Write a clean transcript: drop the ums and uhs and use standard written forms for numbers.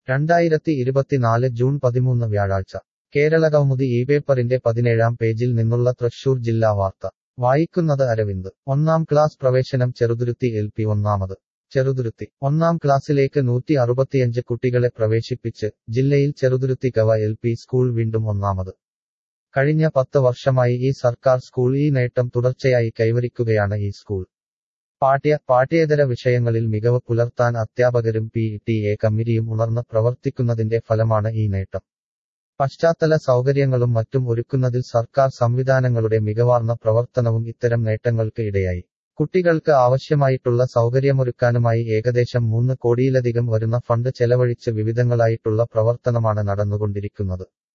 2024 June 13 വ്യാഴാഴ്ച കേരളകൗമുദി ഈ പേപ്പറിന്റെ 17-ാം പേജിൽ നിന്നുള്ള തൃശൂർ ജില്ലാ വാർത്ത വായിക്കുന്നത് അരവിന്ദ്. ഒന്നാം ക്ലാസ് പ്രവേശനം ചെറുതുരുത്തി LP ഒന്നാമത്. ചെറുതുരുത്തി ഒന്നാം ക്ലാസ്സിലേക്ക് 165 കുട്ടികളെ പ്രവേശിപ്പിച്ച് ജില്ലയിൽ ചെറുതുരുത്തി ഗവ LP സ്കൂൾ വീണ്ടും ഒന്നാമത്. കഴിഞ്ഞ 10 വർഷമായി ഈ സർക്കാർ സ്കൂൾ ഈ നേട്ടം തുടർച്ചയായി കൈവരിക്കുകയാണ്. ഈ സ്കൂൾ പാഠ്യേതര വിഷയങ്ങളിൽ മികവ് പുലർത്താൻ അധ്യാപകരും PTA കമ്മിറ്റിയും ഉണർന്ന് പ്രവർത്തിക്കുന്നതിന്റെ ഫലമാണ് ഈ നേട്ടം. പശ്ചാത്തല സൗകര്യങ്ങളും മറ്റും ഒരുക്കുന്നതിൽ സർക്കാർ സംവിധാനങ്ങളുടെ മികവാർന്ന പ്രവർത്തനവും ഇത്തരം നേട്ടങ്ങൾക്ക് ഇടയായി. കുട്ടികൾക്ക് ആവശ്യമായിട്ടുള്ള സൗകര്യമൊരുക്കാനുമായി ഏകദേശം 3 കോടിയിലധികം വരുന്ന ഫണ്ട് ചെലവഴിച്ച് വിവിധങ്ങളായിട്ടുള്ള പ്രവർത്തനമാണ് നടന്നുകൊണ്ടിരിക്കുന്നത്.